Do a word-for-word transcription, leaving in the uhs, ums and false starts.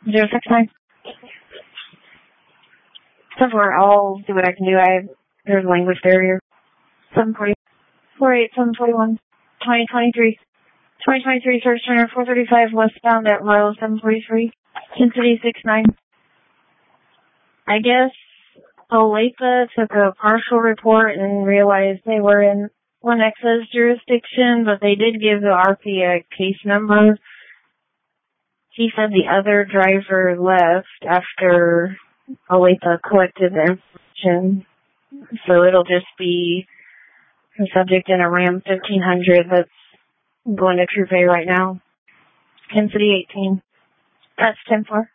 zero six nine. So far, I'll do what I can do. I There's a language barrier. seven forty. four eight seven forty-one. twenty twenty-three. twenty twenty-three Search Center four thirty-five westbound at Royal seven forty-three. Kansas City six nine. I guess Olathe took a partial report and realized they were in Lenexa's jurisdiction, but they did give the R P a case number. He said the other driver left after Olathe collected the information, so it'll just be a subject in a Ram fifteen hundred that's going to Troop A right now. Kansas City eighteen. That's ten four.